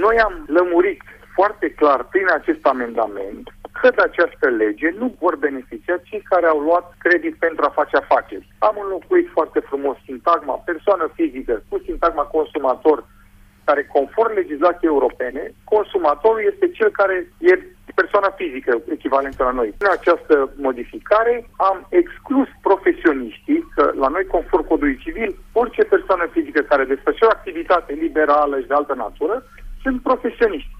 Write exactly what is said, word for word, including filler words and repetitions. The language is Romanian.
Noi am lămurit foarte clar prin acest amendament că de această lege nu vor beneficia cei care au luat credit pentru a face afaceri. Am înlocuit foarte frumos sintagma persoană fizică cu sintagma consumator, care conform legislației europene, consumatorul este cel care e persoana fizică echivalentă la noi. În această modificare am exclus profesioniștii, că la noi, conform codului civil, orice persoană fizică care desfășoară activitate liberală și de altă natură, sunt profesioniști.